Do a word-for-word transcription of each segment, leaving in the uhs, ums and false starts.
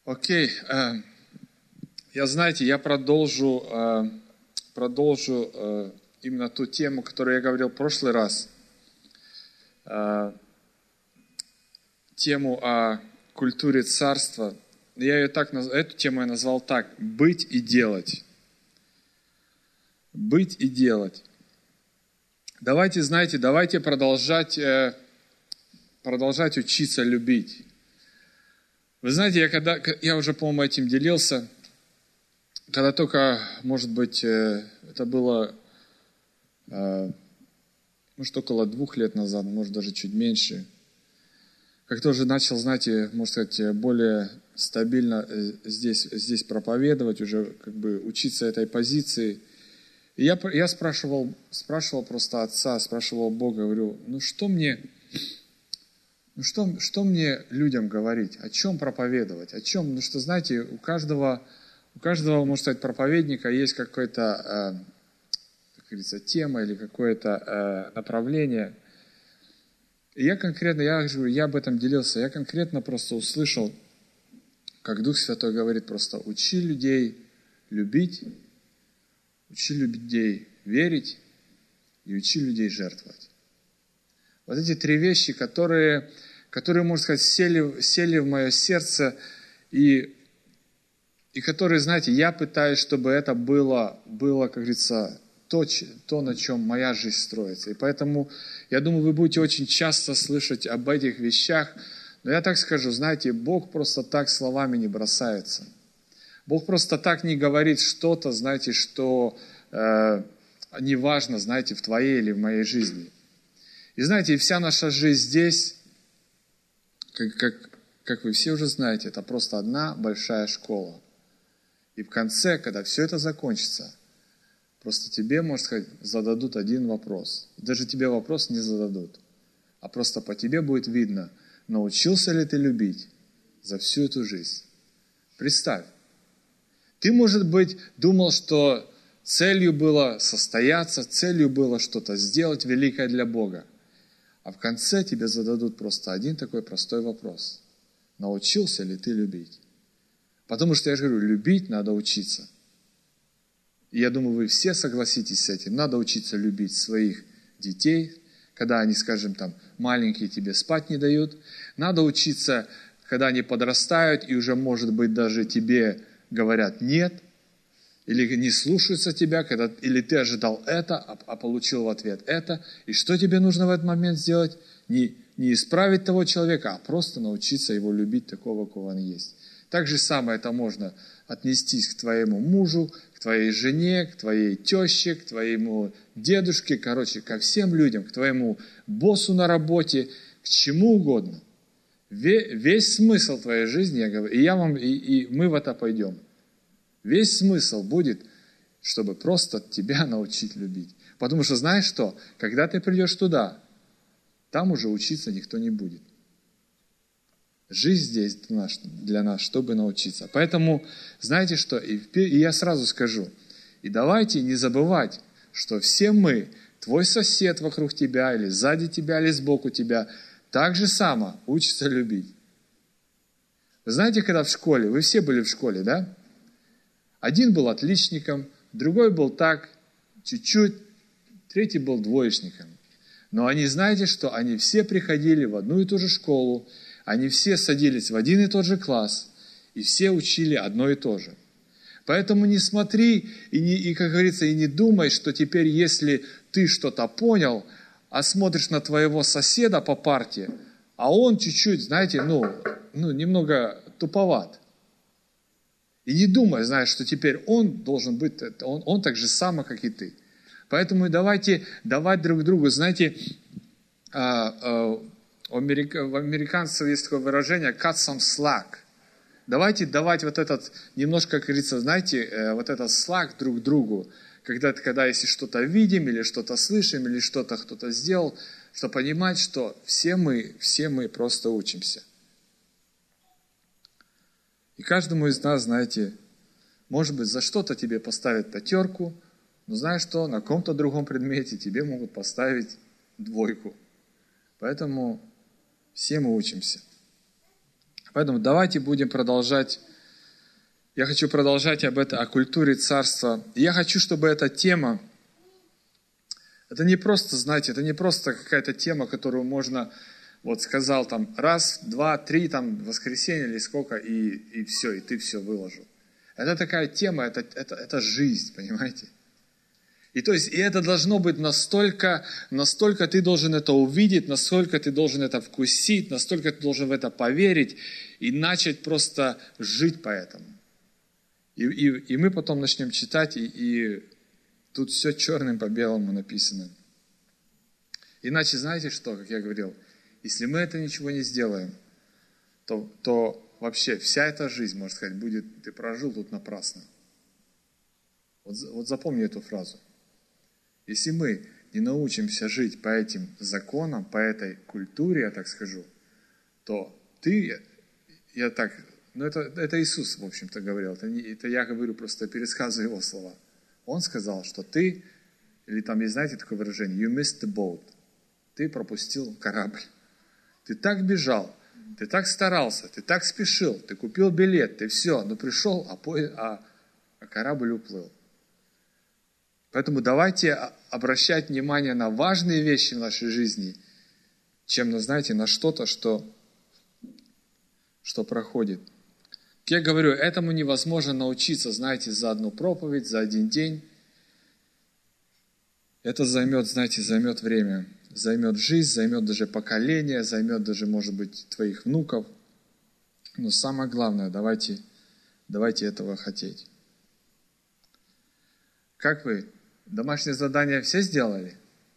Окей, э, я, знаете, я продолжу, э, продолжу э, именно ту тему, которую я говорил в прошлый раз. Э, тему о культуре царства. Я ее так, эту тему я назвал так: «Быть и делать». Быть и делать. Давайте, знаете, давайте продолжать, э, продолжать учиться любить. Вы знаете, я, когда, я уже, по-моему, этим делился, когда только, может быть, это было, может, около двух лет назад, может, даже чуть меньше, как тоже начал, знаете, можно сказать, более стабильно здесь, здесь проповедовать, уже как бы учиться этой позиции. И я, я спрашивал, спрашивал просто Отца, спрашивал Бога, говорю, ну что мне... Ну что, что мне людям говорить? О чем проповедовать? О чем? Ну что, знаете, у каждого, у каждого, можно сказать, проповедника есть какая-то, э, как говорится, тема или какое-то э, направление. И я конкретно, я говорю, я об этом делился, я конкретно просто услышал, как Дух Святой говорит, просто учи людей любить, учи людей верить и учи людей жертвовать. Вот эти три вещи, которые, которые, можно сказать, сели, сели в мое сердце, и, и которые, знаете, я пытаюсь, чтобы это было, было как говорится, то, то, на чем моя жизнь строится. И поэтому, я думаю, вы будете очень часто слышать об этих вещах, но я так скажу, знаете, Бог просто так словами не бросается. Бог просто так не говорит что-то, знаете, что э, не важно, знаете, в твоей или в моей жизни. И знаете, и вся наша жизнь здесь, как, как, как вы все уже знаете, это просто одна большая школа. И в конце, когда все это закончится, просто тебе, можно сказать, зададут один вопрос. Даже тебе вопрос не зададут. А просто по тебе будет видно, научился ли ты любить за всю эту жизнь. Представь, ты, может быть, думал, что целью было состояться, целью было что-то сделать великое для Бога. А в конце тебе зададут просто один такой простой вопрос. Научился ли ты любить? Потому что я же говорю, любить надо учиться. И я думаю, вы все согласитесь с этим. Надо учиться любить своих детей, когда они, скажем, там, маленькие, тебе спать не дают. Надо учиться, когда они подрастают, и уже, может быть, даже тебе говорят «нет», или не слушаются тебя, когда, или ты ожидал это, а, а получил в ответ это. И что тебе нужно в этот момент сделать? Не, не исправить того человека, а просто научиться его любить такого, какого он есть. Так же самое это можно отнестись к твоему мужу, к твоей жене, к твоей теще, к твоему дедушке, короче, ко всем людям, к твоему боссу на работе, к чему угодно. Весь смысл твоей жизни, я говорю, и, я вам, и, и мы в это пойдем. Весь смысл будет, чтобы просто тебя научить любить. Потому что знаешь что? Когда ты придешь туда, там уже учиться никто не будет. Жизнь здесь для нас, для нас, чтобы научиться. Поэтому, знаете что? И, и я сразу скажу. И давайте не забывать, что все мы, твой сосед вокруг тебя, или сзади тебя, или сбоку тебя, так же само учатся любить. Вы знаете, когда в школе, вы все были в школе, да? Один был отличником, другой был так, чуть-чуть, третий был двоечником. Но они, знаете что, они все приходили в одну и ту же школу, они все садились в один и тот же класс, и все учили одно и то же. Поэтому не смотри и, не, и, как говорится, и не думай, что теперь, если ты что-то понял, а смотришь на твоего соседа по парте, а он чуть-чуть, знаете, ну, ну немного туповат. И не думай, знаешь, что теперь он должен быть, он, он так же самый, как и ты. Поэтому давайте давать друг другу, знаете, а, а, у американцев есть такое выражение «cut some slack». Давайте давать вот этот, немножко, как говорится, знаете, вот этот slack друг другу, когда, когда если что-то видим, или что-то слышим, или что-то кто-то сделал, что понимать, что все мы, все мы просто учимся. И каждому из нас, знаете, может быть, за что-то тебе поставят пятерку, но знаешь что, на каком-то другом предмете тебе могут поставить двойку. Поэтому все мы учимся. Поэтому давайте будем продолжать Я хочу продолжать об этом, о культуре царства. И я хочу, чтобы эта тема, это не просто, знаете, это не просто какая-то тема, которую можно, вот сказал там раз, два, три, там, воскресенье или сколько, и, и все, и ты все выложил. Это такая тема, это, это, это жизнь, понимаете? И то есть, и это должно быть настолько, настолько ты должен это увидеть, настолько ты должен это вкусить, настолько ты должен в это поверить и начать просто жить по этому. И, и, и мы потом начнем читать, и, и тут все черным по белому написано. Иначе, знаете что, как я говорил, если мы это ничего не сделаем, то, то вообще вся эта жизнь, можно сказать, будет, ты прожил тут напрасно. Вот, вот запомни эту фразу. Если мы не научимся жить по этим законам, по этой культуре, я так скажу, то ты, я так, ну это, это Иисус, в общем-то, говорил, это, не, это я говорю, просто пересказываю его слова. Он сказал, что ты, или там есть, знаете, такое выражение, you missed the boat, ты пропустил корабль. Ты так бежал, ты так старался, ты так спешил, ты купил билет, ты все, но пришел, а, поезд, а, а корабль уплыл. Поэтому давайте обращать внимание на важные вещи в нашей жизни, чем, знаете, на что-то, что, что проходит. Я говорю, этому невозможно научиться, знаете, за одну проповедь, за один день. Это займет, знаете, займет время, займет жизнь, займет даже поколение, займет даже, может быть, твоих внуков. Но самое главное, давайте, давайте этого хотеть. Как вы? Домашнее задание все сделали?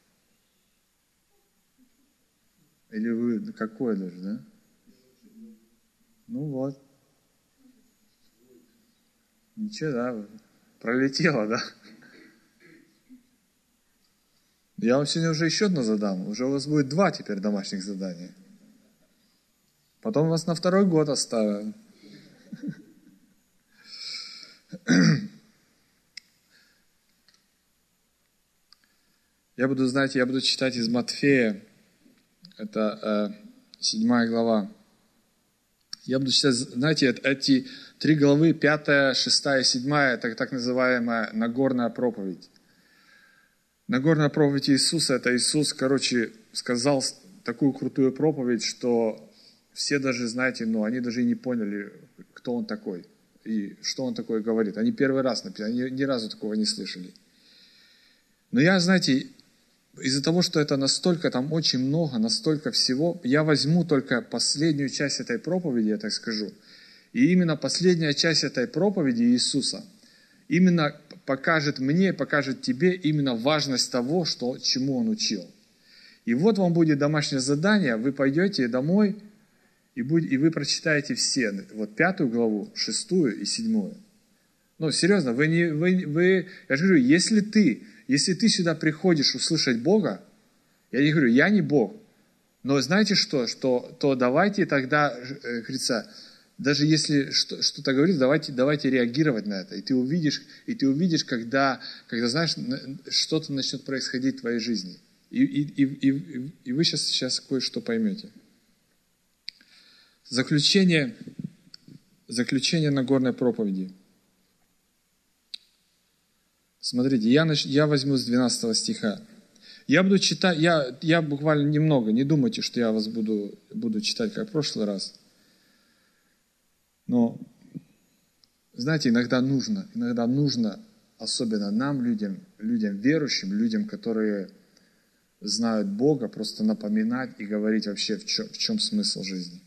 Или вы какое даже, да? Ну вот. Ничего, да, пролетело, да? Я вам сегодня уже еще одно задам. Уже у вас будет два теперь домашних задания. Потом вас на второй год оставят. Я буду, знаете, я буду читать из Матфея, это э, седьмая глава. Я буду читать, знаете, эти три главы, пятая, шестая, седьмая, это так называемая Нагорная проповедь. Нагорная проповедь Иисуса, это Иисус, короче, сказал такую крутую проповедь, что все даже, знаете, ну, они даже и не поняли, кто Он такой и что Он такое говорит. Они первый раз написали, они ни разу такого не слышали. Но я, знаете, из-за того, что это настолько, там очень много, настолько всего, я возьму только последнюю часть этой проповеди, я так скажу. И именно последняя часть этой проповеди Иисуса именно покажет мне, покажет тебе именно важность того, что, чему Он учил. И вот вам будет домашнее задание, вы пойдете домой, и, будет, и вы прочитаете все, вот пятую главу, шестую и седьмую. Ну, серьезно, вы не, вы, вы, я же говорю, если ты, если ты сюда приходишь услышать Бога, я не говорю, я не Бог, но знаете что, что то давайте тогда, говорится, даже если что-то говорит, давайте, давайте реагировать на это, и ты увидишь, и ты увидишь, когда, когда знаешь, что-то начнет происходить в твоей жизни, и, и, и, и, и вы сейчас, сейчас кое-что поймете. Заключение, заключение Нагорной проповеди. Смотрите, я, нач... я возьму с двенадцатого стиха. Я буду читать, я, я буквально немного, не думайте, что я вас буду, буду читать, как в прошлый раз. Но, знаете, иногда нужно, иногда нужно, особенно нам, людям, людям верующим, людям, которые знают Бога, просто напоминать и говорить вообще, в чем, в чем смысл жизни.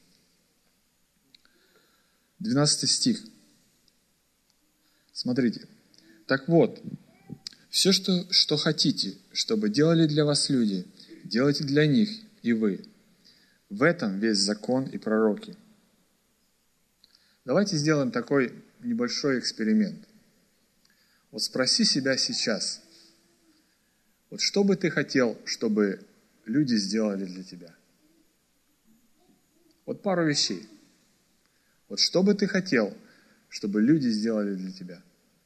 двенадцатый стих. Смотрите. Так вот, все, что, что хотите, чтобы делали для вас люди, делайте для них и вы. В этом весь закон и пророки. Давайте сделаем такой небольшой эксперимент. Вот спроси себя сейчас, вот что бы ты хотел, чтобы люди сделали для тебя? Вот пару вещей. Вот что бы ты хотел, чтобы люди сделали для тебя?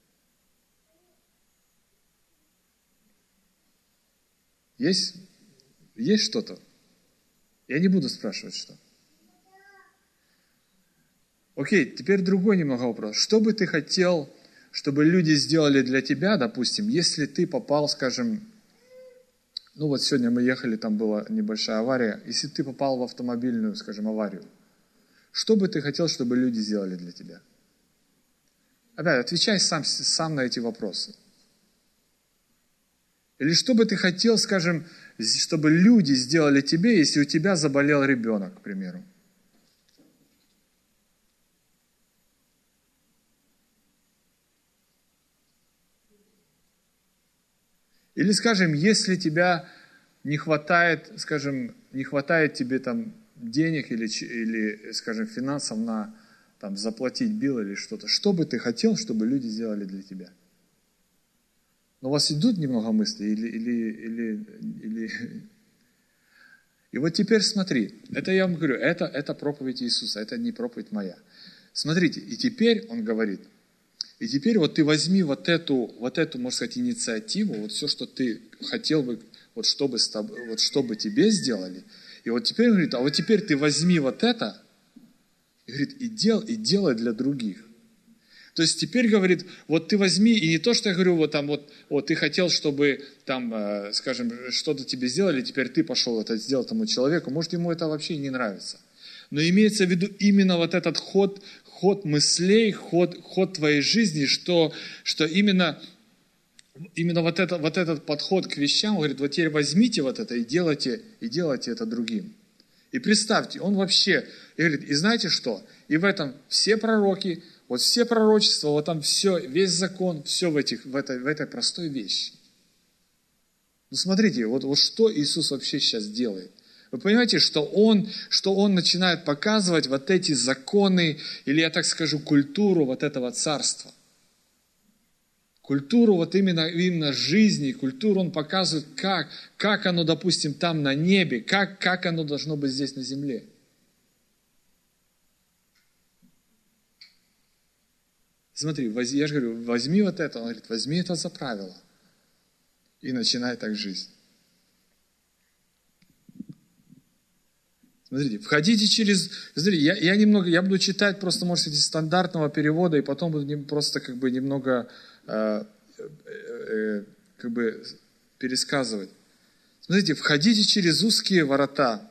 Есть, есть что-то? Я не буду спрашивать, что. Окей, теперь другой немного вопрос. Что бы ты хотел, чтобы люди сделали для тебя, допустим, если ты попал, скажем, ну вот сегодня мы ехали, там была небольшая авария, если ты попал в автомобильную, скажем, аварию, что бы ты хотел, чтобы люди сделали для тебя? Опять, отвечай сам, сам на эти вопросы. Или что бы ты хотел, скажем, чтобы люди сделали тебе, если у тебя заболел ребенок, к примеру? Или, скажем, если тебя не хватает, скажем, не хватает тебе там денег или, или скажем, финансов на там, заплатить билл или что-то, что бы ты хотел, чтобы люди сделали для тебя? Но у вас идут немного мысли или, или, или, или... И вот теперь смотри, это я вам говорю, это, это проповедь Иисуса, это не проповедь моя. Смотрите, и теперь он говорит, и теперь вот ты возьми вот эту, вот эту, можно сказать, инициативу, вот все, что ты хотел бы, вот чтобы, с тобой, вот чтобы тебе сделали, и вот теперь он говорит, а вот теперь ты возьми вот это, и говорит, и, дел, и делай для других. То есть теперь говорит, вот ты возьми, и не то, что я говорю, вот там вот, вот ты хотел, чтобы там, э, скажем, что-то тебе сделали, теперь ты пошел это сделал тому человеку, может ему это вообще не нравится. Но имеется в виду именно вот этот ход, ход мыслей, ход, ход твоей жизни, что, что именно, именно вот, это, вот этот подход к вещам, он говорит, вот теперь возьмите вот это и делайте, и делайте это другим. И представьте, он вообще, и говорит, и знаете что? И в этом все пророки, вот все пророчества, вот там все, весь закон, все в, этих, в, этой, в этой простой вещи. Ну смотрите, вот, вот что Иисус вообще сейчас делает. Вы понимаете, что он, что он начинает показывать вот эти законы, или я так скажу, культуру вот этого царства. Культуру вот именно, именно жизни, культуру он показывает, как, как оно, допустим, там на небе, как, как оно должно быть здесь на земле. Смотри, я же говорю, возьми вот это, он говорит, возьми это за правило и начинай так жизнь. Смотрите, входите через... Смотрите, я, я немного, я буду читать просто, может быть, из стандартного перевода, и потом буду просто как бы немного э, э, э, как бы пересказывать. Смотрите, входите через узкие ворота,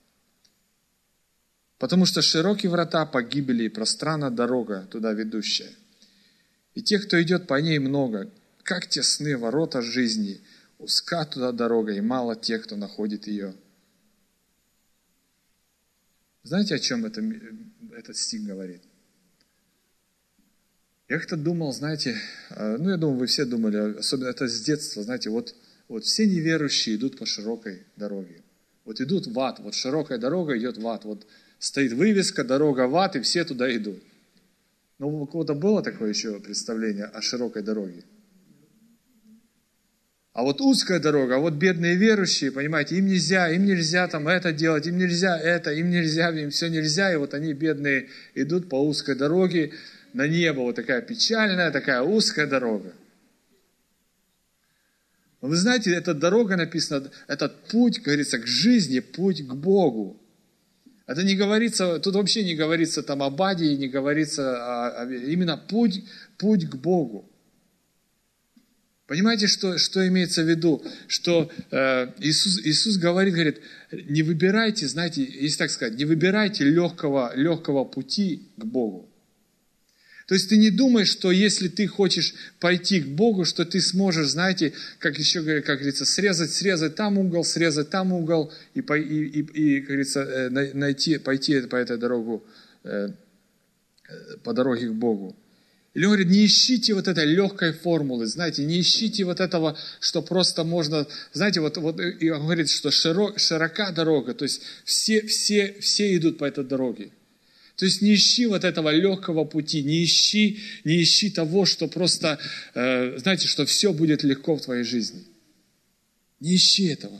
потому что широкие врата погибели, и пространна дорога туда ведущая. И тех, кто идет по ней, много. Как тесны ворота жизни, узка туда дорога, и мало тех, кто находит ее. Знаете, о чем это, этот стих говорит? Я как-то думал, знаете, ну я думаю, вы все думали, особенно это с детства, знаете, вот, вот все неверующие идут по широкой дороге. Вот идут в ад, вот широкая дорога идет в ад, вот стоит вывеска «Дорога в ад», и все туда идут. Но у кого-то было такое еще представление о широкой дороге? А вот узкая дорога, а вот бедные верующие, понимаете, им нельзя, им нельзя там это делать, им нельзя это, им нельзя, им все нельзя, и вот они, бедные, идут по узкой дороге на небо, вот такая печальная, такая узкая дорога. Но вы знаете, эта дорога написана, этот путь, говорится, к жизни, путь к Богу. Это не говорится, тут вообще не говорится там об аде, не говорится о, о, именно путь, путь к Богу. Понимаете, что, что имеется в виду? Что э, Иисус, Иисус говорит, говорит, не выбирайте, знаете, если так сказать, не выбирайте легкого, легкого пути к Богу. То есть ты не думаешь, что если ты хочешь пойти к Богу, что ты сможешь, знаете, как еще, как говорится, срезать, срезать там угол, срезать там угол, и, и, и, и как говорится, найти, пойти по этой дорогу, по дороге к Богу. Или он говорит, не ищите вот этой легкой формулы, знаете, не ищите вот этого, что просто можно, знаете, вот, вот и он говорит, что широк, широка дорога, то есть все, все, все идут по этой дороге. То есть не ищи вот этого легкого пути, не ищи, не ищи того, что просто, э, знаете, что все будет легко в твоей жизни. Не ищи этого.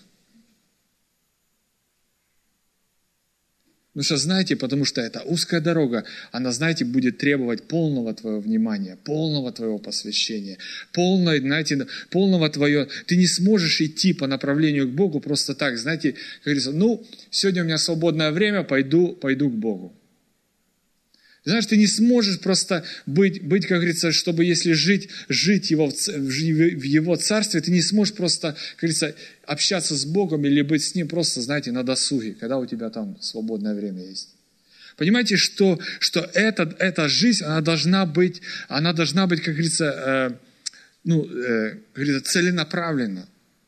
Потому что, знаете, потому что эта узкая дорога, она, знаете, будет требовать полного твоего внимания, полного твоего посвящения, полного, знаете, полного твоего... Ты не сможешь идти по направлению к Богу просто так, знаете, как говорится, ну, сегодня у меня свободное время, пойду, пойду к Богу. Знаешь, ты не сможешь просто быть, быть, как говорится, чтобы если жить, жить его, в в Его Царстве, ты не сможешь просто, как говорится, общаться с Богом или быть с Ним просто, знаете, на досуге, когда у тебя там свободное время есть. Понимаете, что, что эта, эта жизнь, она должна быть, она должна быть, как говорится, э, ну, э, как говорится, целенаправленно.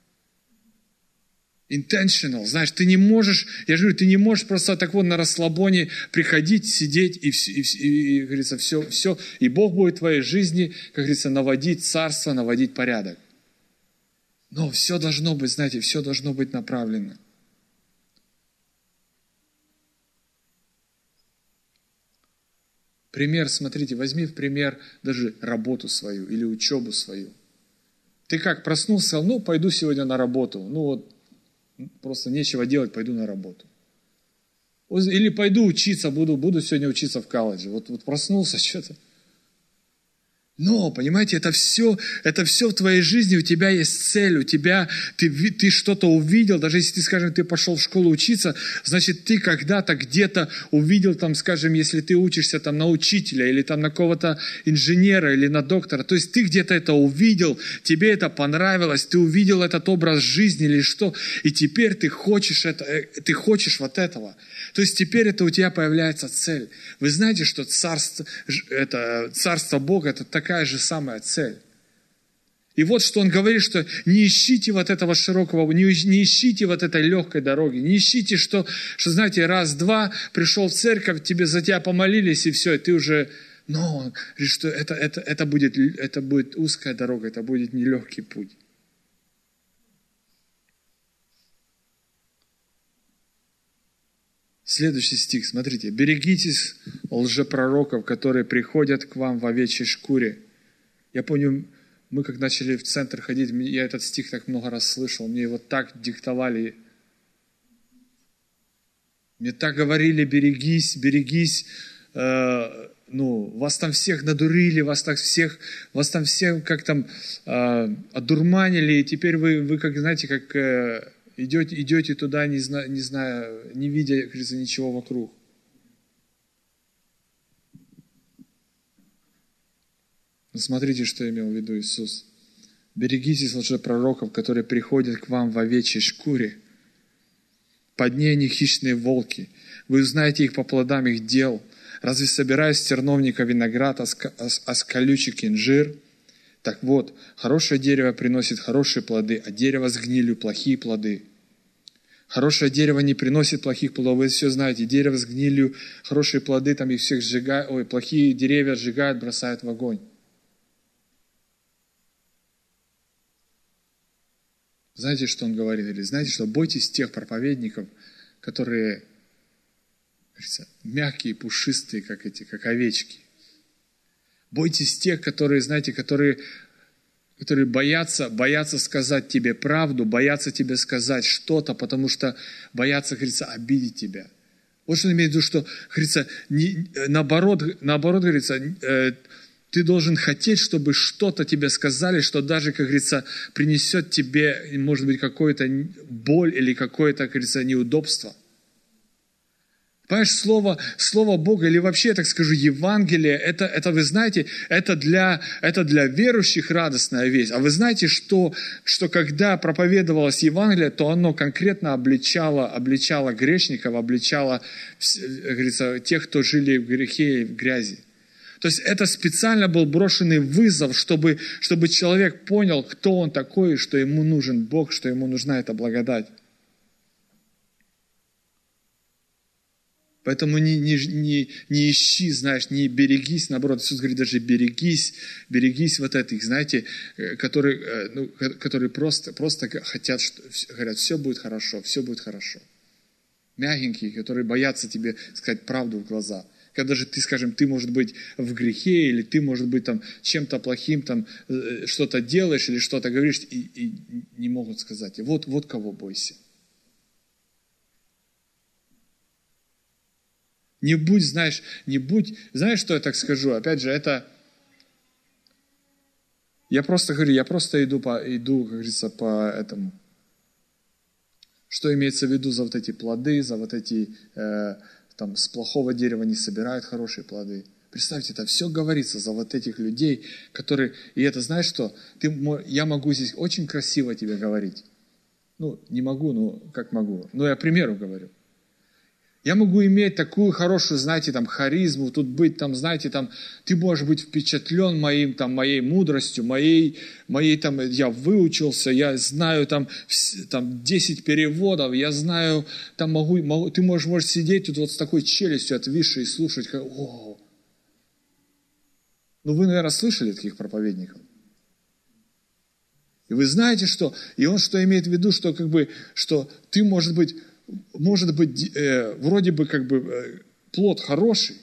Intentional, знаешь, ты не можешь, я же говорю, ты не можешь просто так вот на расслабоне приходить, сидеть и, и, и, и как говорится, все, все, и Бог будет в твоей жизни, как говорится, наводить царство, наводить порядок. Но все должно быть, знаете, все должно быть направлено. Пример, смотрите, возьми в пример даже работу свою или учебу свою. Ты как проснулся, ну, пойду сегодня на работу, ну вот, просто нечего делать, пойду на работу. Или пойду учиться, буду, буду сегодня учиться в колледже. Вот, вот проснулся что-то. Но, понимаете, это все, это все в твоей жизни, у тебя есть цель, у тебя, ты, ты что-то увидел, даже если ты, скажем, ты пошел в школу учиться, значит, ты когда-то где-то увидел, там, скажем, если ты учишься там на учителя, или там на какого-то инженера, или на доктора, то есть ты где-то это увидел, тебе это понравилось, ты увидел этот образ жизни или что, и теперь ты хочешь это, ты хочешь вот этого. То есть теперь это у тебя появляется цель. Вы знаете, что царство, это, царство Бога, это такая же самая цель. И вот что он говорит, что не ищите вот этого широкого, не, не ищите вот этой легкой дороги, не ищите, что, что знаете, раз-два пришел в церковь, тебе за тебя помолились, и все, и ты уже... Но он говорит, что это, это, это, будет, это будет узкая дорога, это будет нелегкий путь. Следующий стих, смотрите. «Берегитесь лжепророков, которые приходят к вам в овечьей шкуре». Я помню, мы как начали в центр ходить, я этот стих так много раз слышал, мне его так диктовали. Мне так говорили: берегись, берегись, э, ну, вас там всех надурили, вас так всех, вас там всех как там э, одурманили, и теперь вы, вы как, знаете, как... Э, Идете, идете туда, не зная, не, зная, не видя, кажется, ничего вокруг. Но смотрите, что имел в виду Иисус. «Берегитесь лжепророков, которые приходят к вам в овечьей шкуре. Под ней они хищные волки. Вы узнаете их по плодам их дел. Разве собирая с терновника виноград, а с колючек инжир? Так вот, хорошее дерево приносит хорошие плоды, а дерево с гнилью – плохие плоды. Хорошее дерево не приносит плохих плодов. Вы все знаете, дерево с гнилью, хорошие плоды, там их всех сжигают, ой, плохие деревья сжигают, бросают в огонь». Знаете, что он говорит? Или знаете, что бойтесь тех проповедников, которые, говорится, мягкие, пушистые, как эти, как овечки. Бойтесь тех, которые, знаете, которые, которые боятся, боятся сказать тебе правду, боятся тебе сказать что-то, потому что боятся, говорится, обидеть тебя. Вот что он имеет в виду, что, говорится, не, наоборот, наоборот, говорится, э, ты должен хотеть, чтобы что-то тебе сказали, что даже, как говорится, принесет тебе, может быть, какую-то боль или какое-то, как говорится, неудобство. Понимаешь, слово, слово Бога, или вообще, я так скажу, Евангелие, это, это вы знаете, это для, это для верующих радостная весть. А вы знаете, что, что когда проповедовалось Евангелие, то оно конкретно обличало, обличало грешников, обличало, говорится, тех, кто жили в грехе и в грязи. То есть это специально был брошенный вызов, чтобы, чтобы человек понял, кто он такой, что ему нужен Бог, что ему нужна эта благодать. Поэтому не, не, не, не ищи, знаешь, не берегись, наоборот, Иисус говорит, даже берегись, берегись вот этих, знаете, которые, ну, которые просто, просто хотят, что, говорят, все будет хорошо, все будет хорошо. Мягенькие, которые боятся тебе сказать правду в глаза. Когда же ты, скажем, ты, может быть, в грехе, или ты, может быть, там, чем-то плохим там, что-то делаешь, или что-то говоришь, и, и не могут сказать. И вот, вот кого бойся. Не будь, знаешь, не будь, знаешь, что я так скажу? Опять же, это, я просто говорю, я просто иду, по, иду, как говорится, по этому. Что имеется в виду за вот эти плоды, за вот эти, э, там, с плохого дерева не собирают хорошие плоды. Представьте, это все говорится за вот этих людей, которые... И это, знаешь что, ты, я могу здесь очень красиво тебе говорить. Ну, не могу, ну, как могу. Ну, я примеру говорю. Я могу иметь такую хорошую, знаете, там, харизму, тут быть, там, знаете, там, ты можешь быть впечатлен моим, там, моей мудростью, моей, моей, там, я выучился, я знаю, там, там, десять переводов, я знаю, там, могу, могу ты можешь, можешь сидеть тут вот с такой челюстью отвисшей и слушать, как, о. Ну, вы, наверное, слышали таких проповедников. И вы знаете, что, и он что имеет в виду, что, как бы, что ты, может быть, может быть, э, вроде бы как бы э, плод хороший,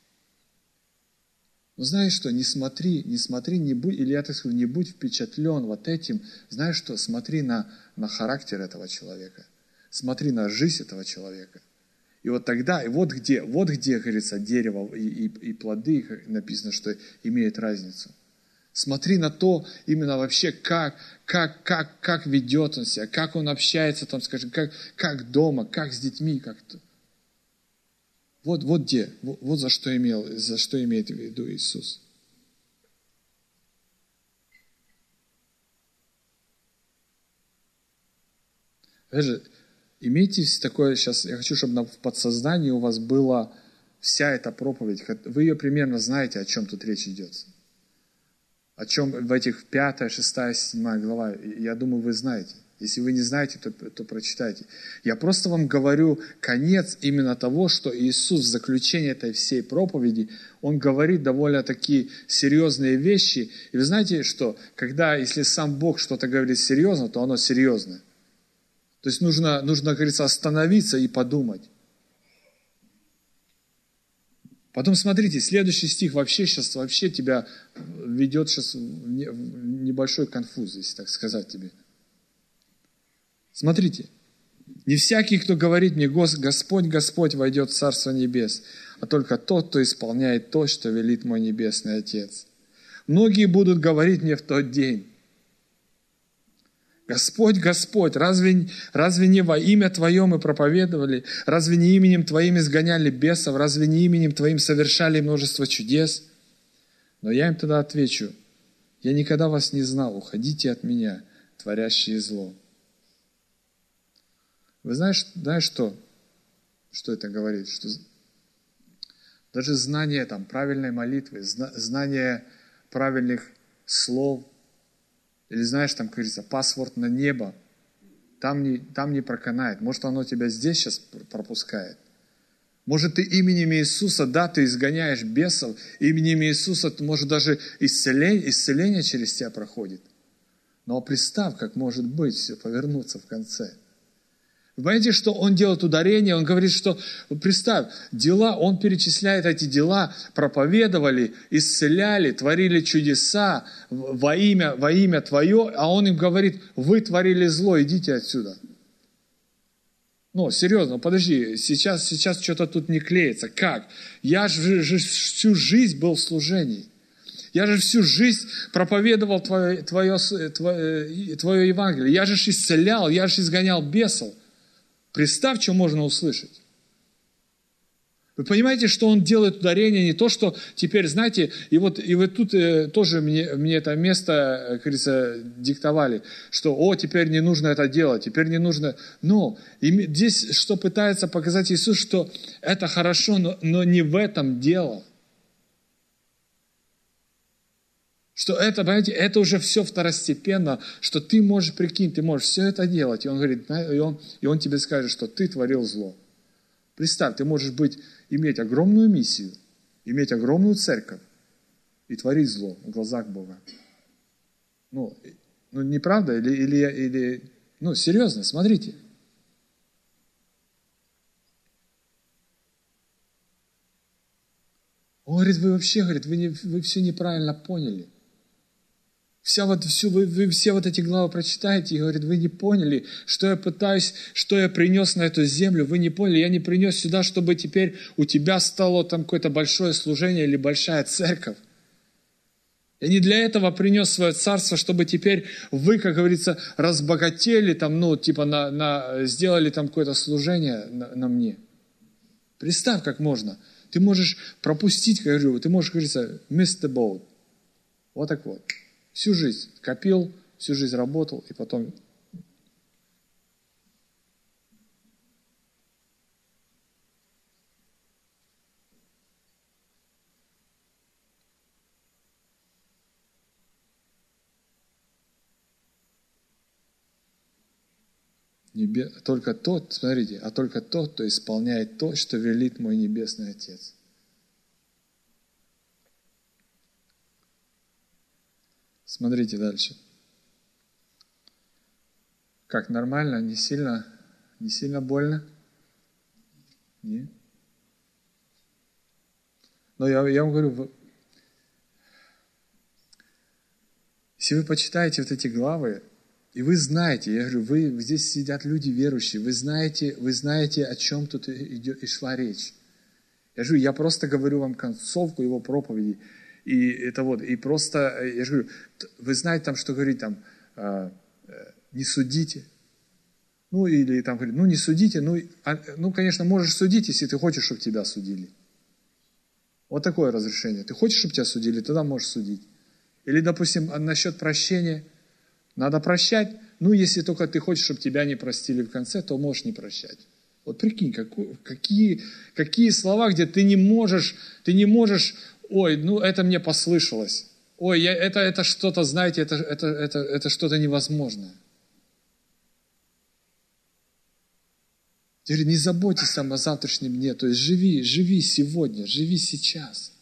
но знаешь что, не смотри, не смотри, не будь, или я так скажу, не будь впечатлен вот этим, знаешь что, смотри на, на характер этого человека, смотри на жизнь этого человека. И вот тогда, и вот где, вот где, говорится, дерево и, и, и плоды, как написано, что имеет разницу. Смотри на то, именно вообще, как, как, как, как ведет он себя, как он общается, там, скажем, как, как дома, как с детьми, как-то. Вот, вот где, вот, вот за что имел, за что имеет в виду Иисус. Даже имейте такое, сейчас я хочу, чтобы в подсознании у вас была вся эта проповедь. Вы ее примерно знаете, о чем тут речь идет. О чем в этих пятая, шестая, седьмая глава, я думаю, вы знаете. Если вы не знаете, то, то прочитайте. Я просто вам говорю конец именно того, что Иисус в заключении этой всей проповеди, Он говорит довольно такие серьезные вещи. И вы знаете, что когда, если сам Бог что-то говорит серьезно, то оно серьезно. То есть нужно, нужно, как говорится, остановиться и подумать. Потом смотрите, следующий стих вообще сейчас вообще тебя ведет сейчас в небольшой конфуз, если так сказать тебе. Смотрите. Не всякий, кто говорит мне, Господь, Господь, войдет в Царство Небес, а только тот, кто исполняет то, что велит мой Небесный Отец. Многие будут говорить мне в тот день, Господь, Господь, разве, разве не во имя Твое мы проповедовали? Разве не именем Твоим изгоняли бесов? Разве не именем Твоим совершали множество чудес? Но я им тогда отвечу, я никогда вас не знал, уходите от меня, творящие зло. Вы знаете, знаете что? Что это говорит? Что даже знание там, правильной молитвы, знание правильных слов, или знаешь, там, как говорится, паспорт на небо, там не, там не проканает. Может, оно тебя здесь сейчас пропускает. Может, ты именем Иисуса, да, ты изгоняешь бесов, именем Иисуса, может, даже исцеление, исцеление через тебя проходит. Но представь, как может быть все повернуться в конце. Вы понимаете, что он делает ударение, он говорит, что, представь, дела, он перечисляет эти дела, проповедовали, исцеляли, творили чудеса во имя, во имя Твое, а он им говорит, вы творили зло, идите отсюда. Ну, серьезно, подожди, сейчас, сейчас что-то тут не клеится. Как? Я же, же всю жизнь был в служении. Я же всю жизнь проповедовал твое, твое, твое, твое Евангелие. Я же исцелял, я же изгонял бесов. Представь, что можно услышать. Вы понимаете, что он делает ударение, не то, что теперь, знаете, и вот, и вот тут э, тоже мне, мне это место, как говорится, диктовали, что, о, теперь не нужно это делать, теперь не нужно. Но и здесь, что пытается показать Иисус, что это хорошо, но, но не в этом дело. Что это, понимаете, это уже все второстепенно, что ты можешь, прикинь, ты можешь все это делать. И он говорит, и он, и он тебе скажет, что ты творил зло. Представь, ты можешь быть, иметь огромную миссию, иметь огромную церковь и творить зло в глазах Бога. Ну, ну неправда? Или, или, или, ну, серьезно, смотрите. Он говорит, вы вообще, говорит, вы, не, вы все неправильно поняли. Вся вот, всю, вы, вы все вот эти главы прочитаете и говорит, вы не поняли, что я пытаюсь, что я принес на эту землю, вы не поняли, я не принес сюда, чтобы теперь у тебя стало там какое-то большое служение или большая церковь. Я не для этого принес свое царство, чтобы теперь вы, как говорится, разбогатели, там, ну, типа, на, на, сделали там какое-то служение на, на мне. Представь, как можно. Ты можешь пропустить, как я говорю, ты можешь, как говорится, miss the boat. Вот так вот. Всю жизнь копил, всю жизнь работал, и потом... Небе... Только тот, смотрите, а только тот, кто исполняет то, что велит мой Небесный Отец. Смотрите дальше. Как нормально, не сильно, не сильно больно? Нет. Но я, я вам говорю, если вы почитаете вот эти главы, и вы знаете, я говорю, вы, здесь сидят люди верующие, вы знаете, вы знаете, о чем тут идет, и шла речь. Я говорю, я просто говорю вам концовку его проповеди, и это вот, и просто, я говорю, вы знаете там, что говорит там, э, э, не судите, ну или там говорит, ну не судите, ну, а, ну конечно, можешь судить, если ты хочешь, чтобы тебя судили. Вот такое разрешение. Ты хочешь, чтобы тебя судили, тогда можешь судить. Или, допустим, насчет прощения. Надо прощать, ну, если только ты хочешь, чтобы тебя не простили в конце, то можешь не прощать. Вот прикинь, какой, какие, какие слова, где ты не можешь, ты не можешь, ой, ну, это мне послышалось. Ой, я, это, это что-то, знаете, это, это, это, это что-то невозможное. Теперь не заботьтесь там о завтрашнем дне, то есть живи, живи сегодня, живи сейчас.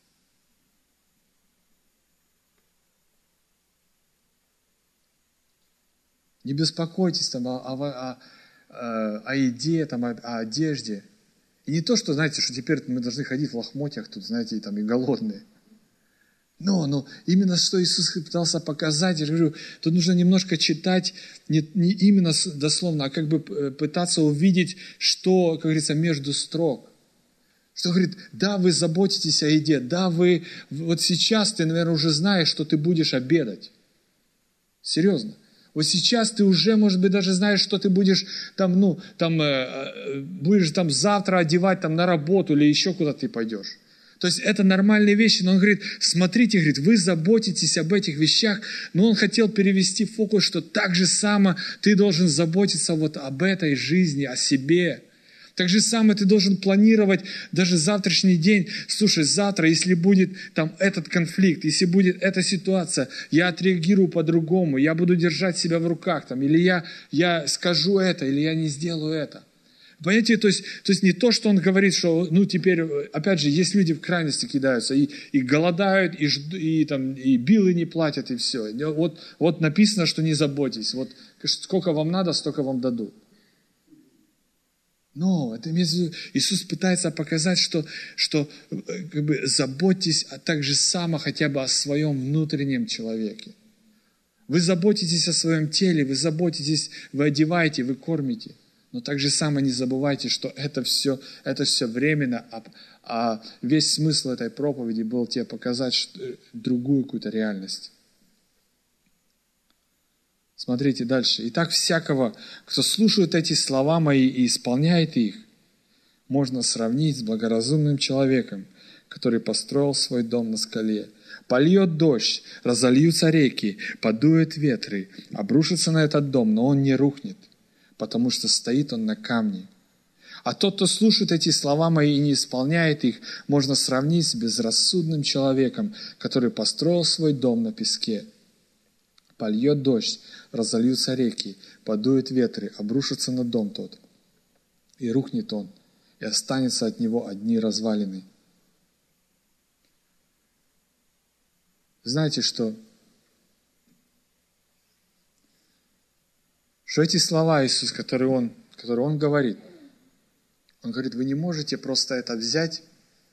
Не беспокойтесь там о, о, о, о еде, там, о, о одежде. И не то, что, знаете, что теперь мы должны ходить в лохмотьях, тут, знаете, и, там, и голодные. Но, но именно что Иисус пытался показать, я говорю, тут нужно немножко читать, не, не именно дословно, а как бы пытаться увидеть, что, как говорится, между строк. Что говорит, да, вы заботитесь о еде, да, вы, вот сейчас ты, наверное, уже знаешь, что ты будешь обедать. Серьезно. Вот сейчас ты уже, может быть, даже знаешь, что ты будешь там, ну, там, э, будешь там завтра одевать там на работу или еще куда ты пойдешь. То есть это нормальные вещи, но он говорит, смотрите, говорит, вы заботитесь об этих вещах, но он хотел перевести фокус, что так же само ты должен заботиться вот об этой жизни, о себе. Так же самое ты должен планировать даже завтрашний день. Слушай, завтра, если будет там этот конфликт, если будет эта ситуация, я отреагирую по-другому, я буду держать себя в руках, там, или я, я скажу это, или я не сделаю это. Понимаете, то есть, то есть не то, что он говорит, что, ну, теперь, опять же, есть люди в крайности кидаются, и, и голодают, и, и, там, и билы не платят, и все. Вот, вот написано, что не заботьтесь, вот сколько вам надо, столько вам дадут. Но это Иисус пытается показать, что, что как бы, заботьтесь а так же само хотя бы о своем внутреннем человеке. Вы заботитесь о своем теле, вы заботитесь, вы одеваете, вы кормите. Но так же само не забывайте, что это все, это все временно, а, а весь смысл этой проповеди был тебе показать что, другую какую-то реальность. Смотрите дальше. «Итак, всякого, кто слушает эти слова мои и исполняет их, можно сравнить с благоразумным человеком, который построил свой дом на скале. Польет дождь, разольются реки, подуют ветры, обрушится на этот дом, но он не рухнет, потому что стоит он на камне. А тот, кто слушает эти слова мои и не исполняет их, можно сравнить с безрассудным человеком, который построил свой дом на песке. Польет дождь, разольются реки, подуют ветры, обрушится на дом тот, и рухнет он, и останется от него одни развалины». Знаете, что, что эти слова Иисус, которые Он, которые Он говорит, Он говорит, вы не можете просто это взять,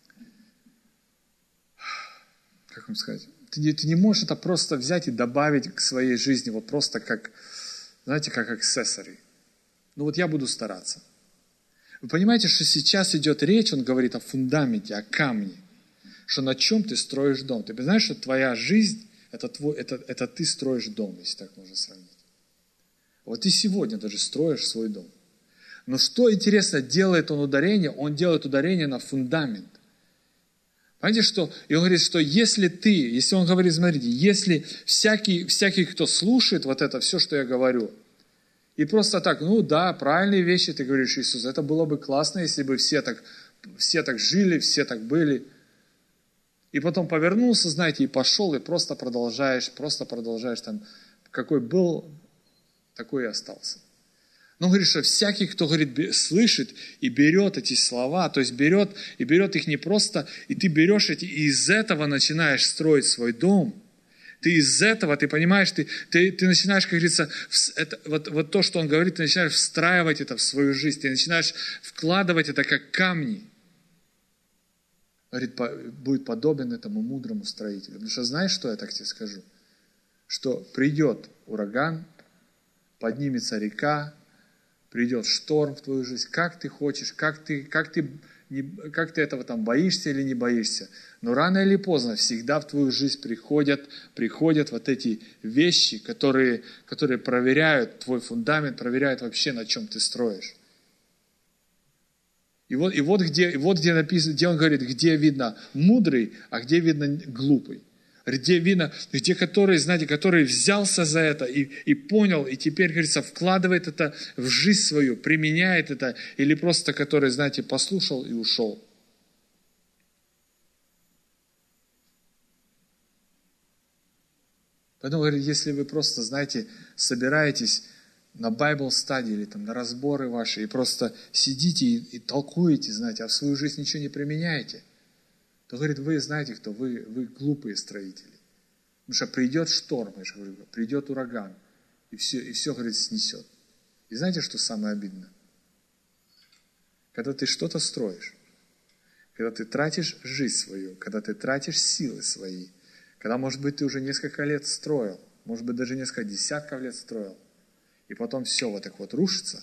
как вам сказать, ты не, ты не можешь это просто взять и добавить к своей жизни, вот просто как, знаете, как аксессори. Ну вот я буду стараться. Вы понимаете, что сейчас идет речь, Он говорит о фундаменте, о камне, что на чем ты строишь дом. Ты знаешь, что твоя жизнь, это, твой, это, это ты строишь дом, если так можно сравнить. Вот ты сегодня даже строишь свой дом. Но что интересно, делает он ударение? Он делает ударение на фундамент. Понимаете, что? И он говорит, что если ты, если он говорит, смотрите, если всякий, всякий, кто слушает вот это все, что я говорю, и просто так, ну да, правильные вещи ты говоришь, Иисус, это было бы классно, если бы все так, все так жили, все так были. И потом повернулся, знаете, и пошел, и просто продолжаешь, просто продолжаешь там, какой был, такой и остался. Но он говорит, что всякий, кто, говорит, слышит и берет эти слова, то есть берет и берет их не просто, и ты берешь эти, и из этого начинаешь строить свой дом. Ты из этого, ты понимаешь, ты, ты, ты начинаешь, как говорится, это, вот, вот то, что он говорит, ты начинаешь встраивать это в свою жизнь, ты начинаешь вкладывать это как камни. Говорит, будет подобен этому мудрому строителю. Потому что знаешь, что я так тебе скажу? Что придет ураган, поднимется река, придет шторм в твою жизнь, как ты хочешь, как ты, как ты, не, как ты этого там боишься или не боишься. Но рано или поздно всегда в твою жизнь приходят, приходят вот эти вещи, которые, которые проверяют твой фундамент, проверяют вообще, на чем ты строишь. И вот, и вот, где, и вот где написано, где он говорит, где видно мудрый, а где видно глупый. Где видно, где который, знаете, который взялся за это и, и понял, и теперь, говорится, вкладывает это в жизнь свою, применяет это, или просто который, знаете, послушал и ушел. Поэтому, говорит, если вы просто, знаете, собираетесь на Bible study или там на разборы ваши, и просто сидите и, и толкуете, знаете, а в свою жизнь ничего не применяете, то, говорит, вы знаете кто, вы, вы глупые строители. Потому что придет шторм, я же говорю, придет ураган, и все, и все, говорит, снесет. И знаете, что самое обидное? Когда ты что-то строишь, когда ты тратишь жизнь свою, когда ты тратишь силы свои, когда, может быть, ты уже несколько лет строил, может быть, даже несколько десятков лет строил, и потом все вот так вот рушится,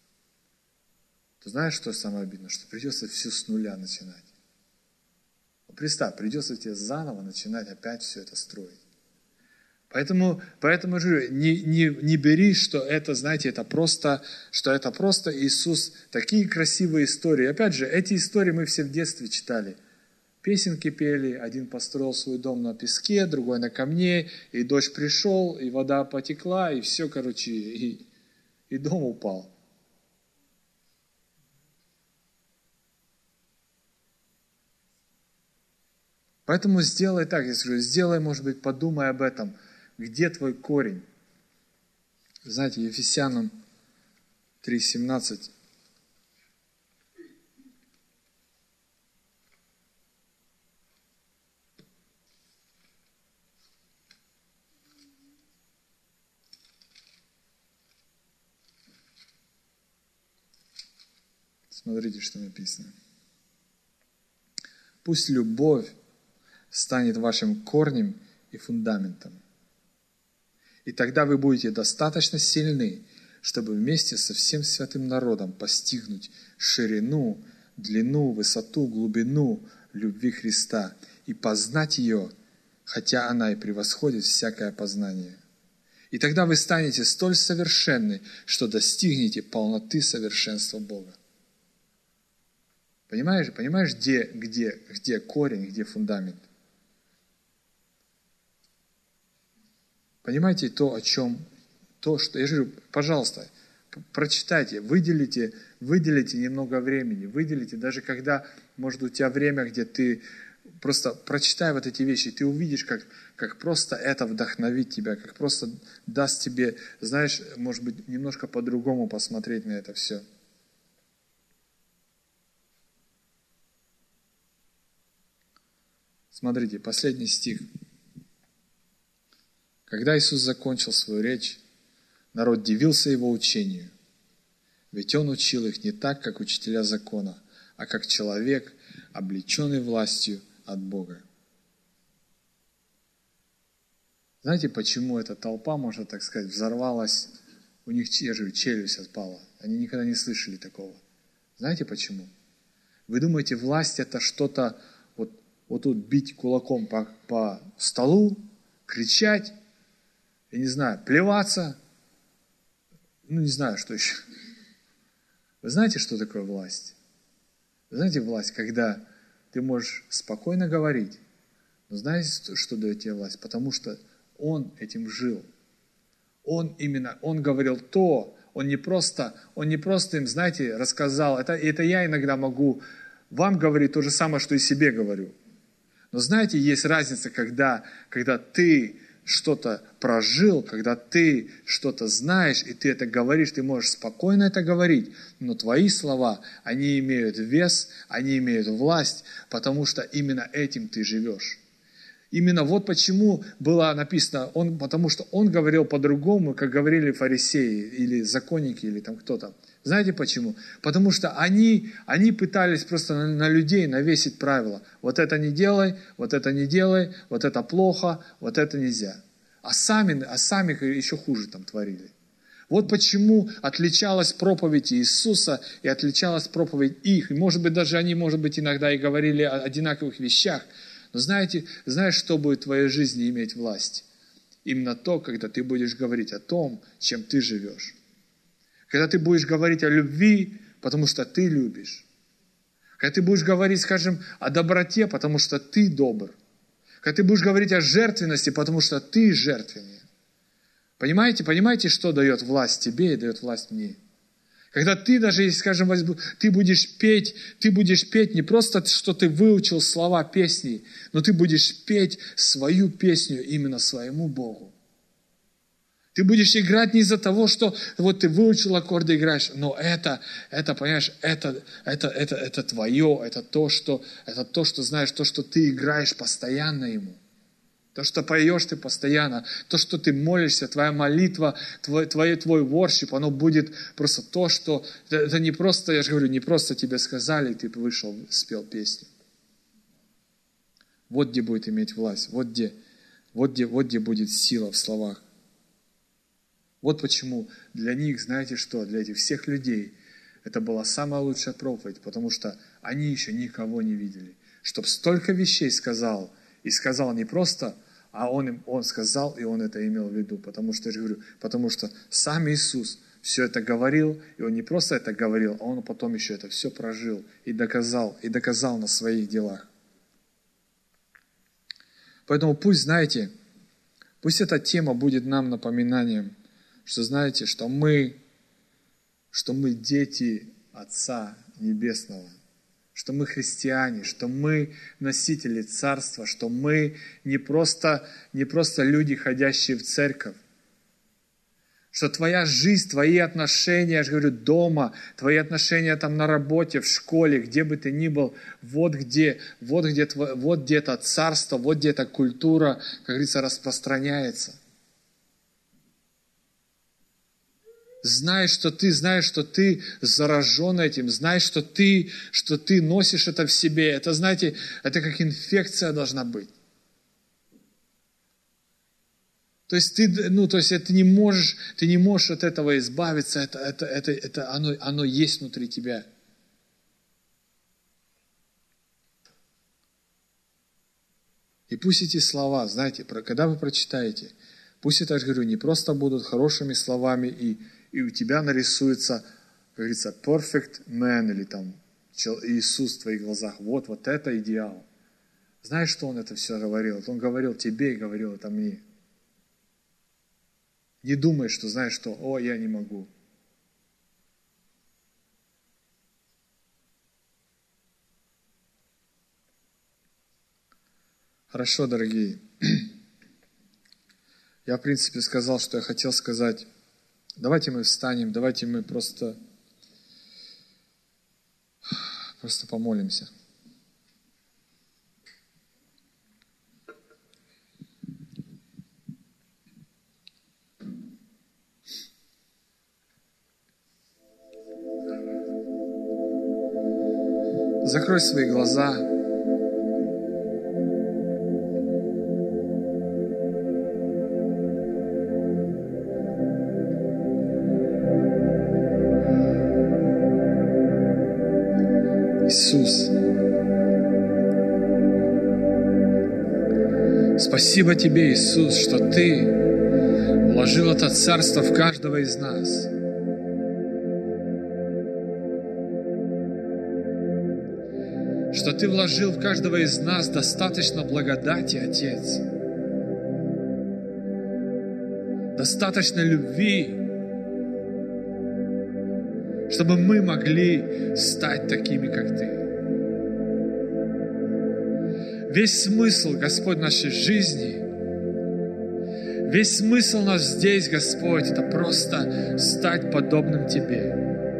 то знаешь, что самое обидное? Что придется все с нуля начинать. Представь, придется тебе заново начинать опять все это строить. Поэтому, поэтому же не, не, не бери, что это, знаете, это просто, что это просто Иисус. Такие красивые истории. Опять же, эти истории мы все в детстве читали. Песенки пели, один построил свой дом на песке, другой на камне, и дождь пришел, и вода потекла, и все, короче, и, и дом упал. Поэтому сделай так, я скажу, сделай, может быть, подумай об этом. Где твой корень? Знаете, Ефесянам три семнадцать. Смотрите, что написано. Пусть любовь станет вашим корнем и фундаментом. И тогда вы будете достаточно сильны, чтобы вместе со всем святым народом постигнуть ширину, длину, высоту, глубину любви Христа и познать ее, хотя она и превосходит всякое познание. И тогда вы станете столь совершенны, что достигнете полноты совершенства Бога. Понимаешь, понимаешь, где, где, где корень, где фундамент? Понимаете то, о чем, то, что, я же говорю, пожалуйста, прочитайте, выделите, выделите немного времени, выделите, даже когда, может, у тебя время, где ты просто прочитай вот эти вещи, ты увидишь, как, как просто это вдохновит тебя, как просто даст тебе, знаешь, может быть, немножко по-другому посмотреть на это все. Смотрите, последний стих. Когда Иисус закончил свою речь, народ дивился его учению, ведь он учил их не так, как учителя закона, а как человек, облеченный властью от Бога. Знаете, почему эта толпа, можно так сказать, взорвалась, у них, я же, челюсть отпала, они никогда не слышали такого. Знаете почему? Вы думаете, власть это что-то, вот, вот тут бить кулаком по, по столу, кричать, я не знаю, плеваться, ну не знаю, что еще. Вы знаете, что такое власть? Вы знаете власть, когда ты можешь спокойно говорить, но знаете, что дает тебе власть? Потому что Он этим жил. Он именно, Он говорил то, Он не просто, он не просто им, знаете, рассказал. Это, это я иногда могу вам говорить то же самое, что и себе говорю. Но знаете, есть разница, когда, когда ты что-то прожил, когда ты что-то знаешь, и ты это говоришь, ты можешь спокойно это говорить, но твои слова, они имеют вес, они имеют власть, потому что именно этим ты живешь. Именно вот почему было написано, он, потому что он говорил по-другому, как говорили фарисеи или законники, или там кто-то. Знаете почему? Потому что они, они пытались просто на, на людей навесить правила. Вот это не делай, вот это не делай, вот это плохо, вот это нельзя. А сами, а сами еще хуже там творили. Вот почему отличалась проповедь Иисуса и отличалась проповедь их. И может быть, даже они, может быть, иногда и говорили о одинаковых вещах. Но знаете, знаешь, что будет в твоей жизни иметь власть? Именно то, когда ты будешь говорить о том, чем ты живешь. Когда ты будешь говорить о любви, потому что ты любишь. Когда ты будешь говорить, скажем, о доброте, потому что ты добр. Когда ты будешь говорить о жертвенности, потому что ты жертвенный. Понимаете? Понимаете, что дает власть тебе и дает власть мне? Когда ты даже, если, скажем, ты будешь петь, ты будешь петь не просто, что ты выучил слова песни, но ты будешь петь свою песню именно своему Богу. Ты будешь играть не из-за того, что вот ты выучил аккорды, играешь, но это, это, понимаешь, это, это, это, это твое, это то, что, это то, что знаешь, то, что ты играешь постоянно Ему. То, что поешь ты постоянно, то, что ты молишься, твоя молитва, твой, твой, твой воршип, оно будет просто то, что... Это не просто, я же говорю, не просто тебе сказали, и ты вышел, спел песню. Вот где будет иметь власть, вот где, вот где, вот где будет сила в словах. Вот почему для них, знаете что, для этих всех людей это была самая лучшая проповедь, потому что они еще никого не видели. Чтоб столько вещей сказал, и сказал не просто, а он, им, он сказал, и он это имел в виду. Потому что, я же говорю, потому что сам Иисус все это говорил, и он не просто это говорил, а он потом еще это все прожил и доказал, и доказал на своих делах. Поэтому пусть, знаете, пусть эта тема будет нам напоминанием, что знаете, что мы, что мы дети Отца Небесного, что мы христиане, что мы носители Царства, что мы не просто, не просто люди, ходящие в церковь, что твоя жизнь, твои отношения, я же говорю, дома, твои отношения там на работе, в школе, где бы ты ни был, вот где, вот где, вот где это царство, вот где эта культура, как говорится, распространяется. Знай, что ты, знаешь, что ты заражен этим, знай, что ты, что ты носишь это в себе. Это, знаете, это как инфекция должна быть. То есть ты, ну, то есть ты не можешь, ты не можешь от этого избавиться. Это, это, это, это оно, оно есть внутри тебя. И пусть эти слова, знаете, когда вы прочитаете, пусть это, я же говорю, не просто будут хорошими словами и и у тебя нарисуется, как говорится, perfect man, или там Иисус в твоих глазах. Вот, вот это идеал. Знаешь, что Он это все говорил? Он говорил тебе и говорил это мне. Не думай, что знаешь, что, о, я не могу. Хорошо, дорогие. Я, в принципе, сказал, что я хотел сказать. Давайте мы встанем, давайте мы просто, просто помолимся. Закрой свои глаза. Иисус, спасибо Тебе, Иисус, что Ты вложил это царство в каждого из нас. что Ты вложил в каждого из нас достаточно благодати, Отец. Достаточно любви, чтобы мы могли стать такими, как Ты. Весь смысл, Господь, нашей жизни, весь смысл наш здесь, Господь, это просто стать подобным Тебе.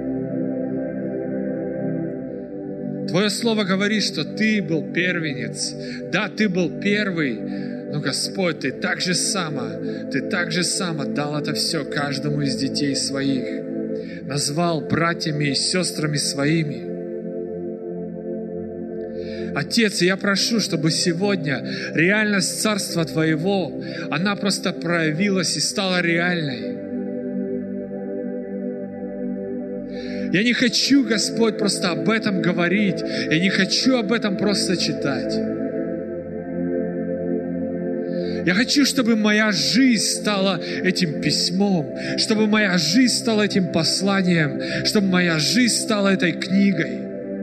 Твое Слово говорит, что Ты был первенец. Да, Ты был первый, но, Господь, Ты так же само, Ты так же само дал это все каждому из детей своих. Назвал братьями и сестрами своими. Отец, я прошу, чтобы сегодня реальность Царства Твоего, она просто проявилась и стала реальной. Я не хочу, Господь, просто об этом говорить. Я не хочу об этом просто читать. Я хочу, чтобы моя жизнь стала этим письмом, чтобы моя жизнь стала этим посланием, чтобы моя жизнь стала этой книгой.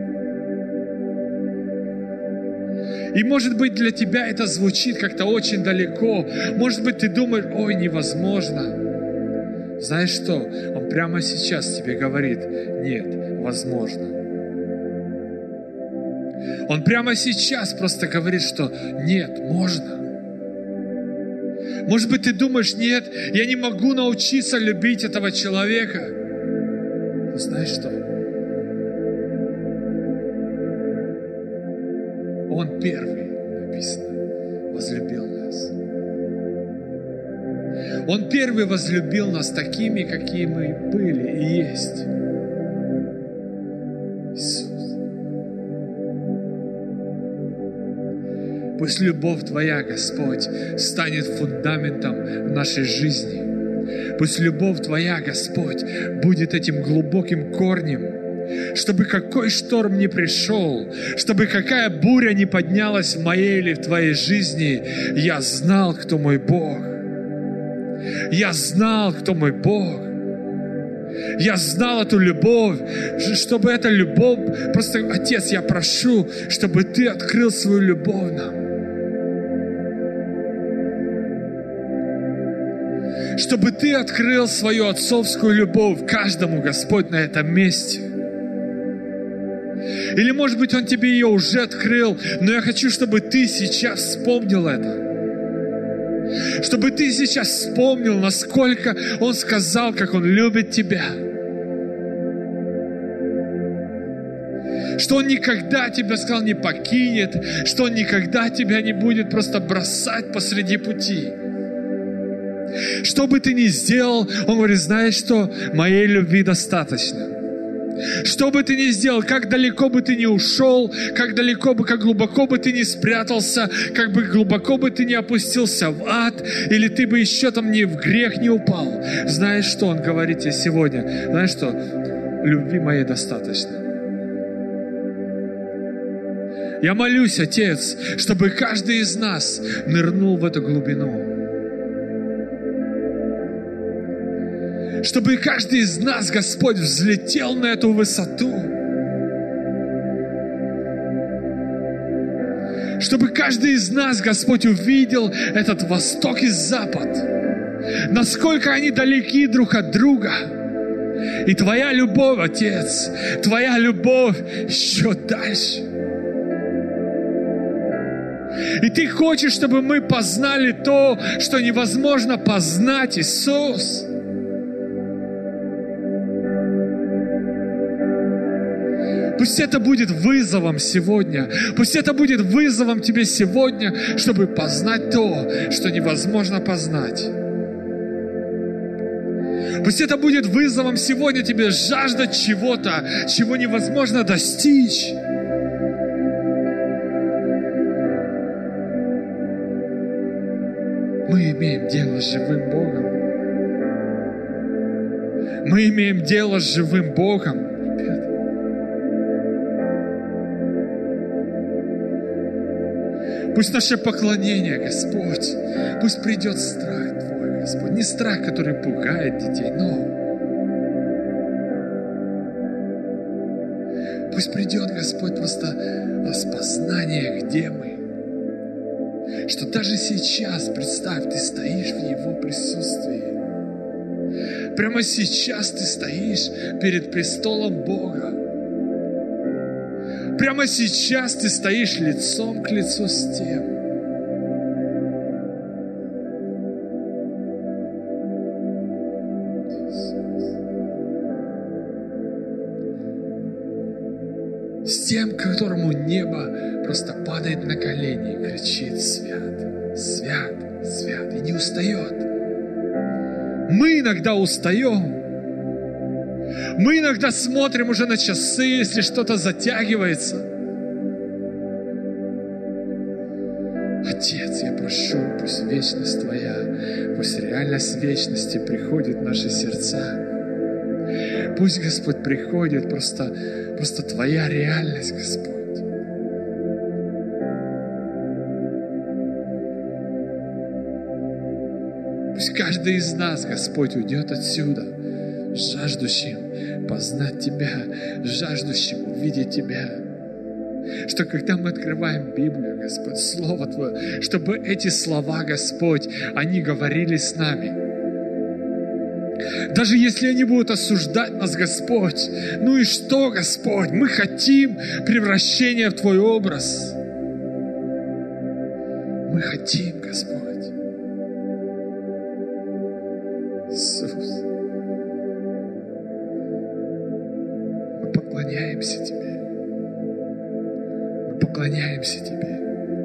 И, может быть, для тебя это звучит как-то очень далеко. Может быть, ты думаешь, ой, невозможно. Знаешь что? Он прямо сейчас тебе говорит, нет, возможно. Он прямо сейчас просто говорит, что нет, можно. Может быть, ты думаешь, нет, я не могу научиться любить этого человека. Но знаешь что? Он первый, написано, возлюбил нас. Он первый возлюбил нас такими, какие мы были и есть. Иисус. Пусть любовь Твоя, Господь, станет фундаментом в нашей жизни. Пусть любовь Твоя, Господь, будет этим глубоким корнем, чтобы какой шторм ни пришел, чтобы какая буря ни поднялась в моей или в Твоей жизни, я знал, кто мой Бог. Я знал, кто мой Бог. Я знал эту любовь, чтобы эта любовь, просто, Отец, я прошу, чтобы Ты открыл свою любовь нам. Чтобы Ты открыл свою отцовскую любовь каждому, Господь, на этом месте. Или, может быть, Он тебе ее уже открыл, но я хочу, чтобы ты сейчас вспомнил это. Чтобы ты сейчас вспомнил, насколько Он сказал, как Он любит тебя. Что Он никогда тебя, сказал, не покинет, что Он никогда тебя не будет просто бросать посреди пути. Что бы ты ни сделал, Он говорит, знаешь что, моей любви достаточно. Что бы ты ни сделал, как далеко бы ты ни ушел, как далеко бы, как глубоко бы ты ни спрятался, как бы глубоко бы ты ни опустился в ад, или ты бы еще там не в грех не упал. Знаешь, что Он говорит тебе сегодня? Знаешь что? Любви моей достаточно. Я молюсь, Отец, чтобы каждый из нас нырнул в эту глубину. Чтобы каждый из нас, Господь, взлетел на эту высоту. Чтобы каждый из нас, Господь, увидел этот восток и запад. Насколько они далеки друг от друга. И Твоя любовь, Отец, Твоя любовь еще дальше. И Ты хочешь, чтобы мы познали то, что невозможно познать, Иисус. Пусть это будет вызовом сегодня. Пусть это будет вызовом тебе сегодня, чтобы познать то, что невозможно познать. Пусть это будет вызовом сегодня тебе жаждать чего-то, чего невозможно достичь. Мы имеем дело с живым Богом. Мы имеем дело с живым Богом. Пусть наше поклонение, Господь, пусть придет страх Твой, Господь. Не страх, который пугает детей, но Пусть придет, Господь, просто распознание, где мы. Что даже сейчас, представь, ты стоишь в Его присутствии. Прямо сейчас ты стоишь перед престолом Бога. Прямо сейчас ты стоишь лицом к лицу с тем. С тем, которому небо просто падает на колени и кричит: свят, свят, свят, и не устает. Мы иногда устаем. Мы иногда смотрим уже на часы, если что-то затягивается. Отец, я прошу, пусть вечность Твоя, пусть реальность вечности приходит в наши сердца. Пусть, Господь, приходит просто, просто Твоя реальность, Господь. Пусть каждый из нас, Господь, уйдет отсюда, жаждущим познать Тебя, жаждущим увидеть Тебя. Что когда мы открываем Библию, Господь, Слово Твое, чтобы эти слова, Господь, они говорили с нами. Даже если они будут осуждать нас, Господь, ну и что, Господь? Мы хотим превращения в Твой образ. Мы хотим, Господь. Иисус, мы поклоняемся Тебе. Мы поклоняемся Тебе.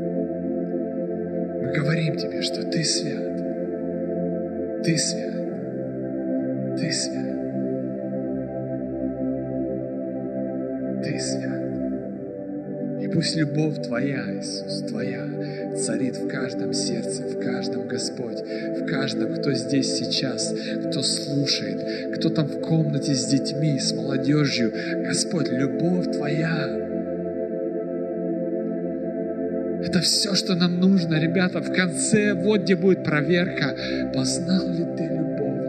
Мы говорим Тебе, что Ты свят. Ты свят. Ты свят. Ты свят. И пусть любовь Твоя, Иисус, Твоя, царит в каждом сердце, в каждом, Господь, в каждом, кто здесь сейчас, кто слушает, кто там в комнате с детьми, с молодежью. Господь, любовь Твоя. Это все, что нам нужно, ребята, в конце, вот где будет проверка. Познал ли ты любовь?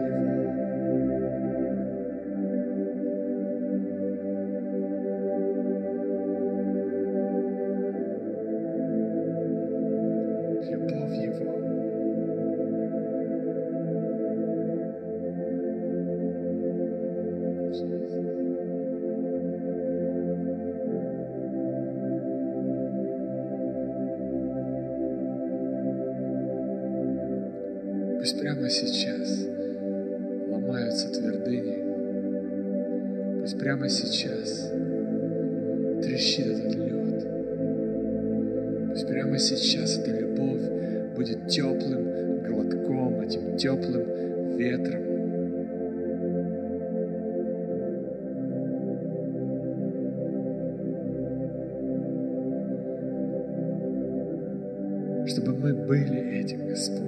Пусть прямо сейчас ломаются твердыни. Пусть прямо сейчас трещит этот лед. Пусть прямо сейчас эта любовь будет теплым глотком, этим теплым ветром. Чтобы мы были этим, Господь.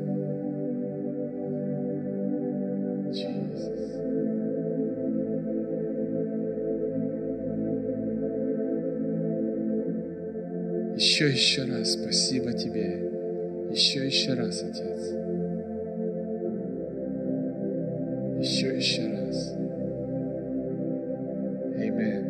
Еще, еще раз спасибо Тебе. Еще, еще раз, Отец. Еще, еще раз. Аминь.